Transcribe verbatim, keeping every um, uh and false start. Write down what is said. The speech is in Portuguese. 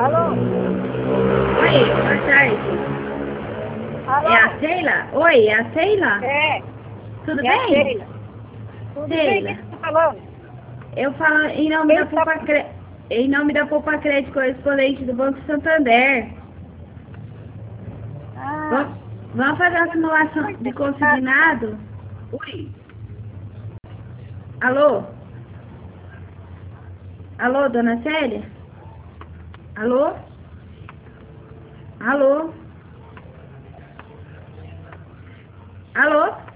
Alô? Oi, boa tarde. Alô? É a Sheila? Oi, é a Sheila? É, Tudo é a bem? Sheila. Tudo bem? Sheila, Quem tá falando? eu falo em nome Quem da tá... Poupa Cre... em nome da Poupa Crédito correspondente do Banco Santander. Ah, Vamos, vamos fazer uma simulação de consignado? ui. Alô? Alô, dona Célia? Alô? Alô? Alô?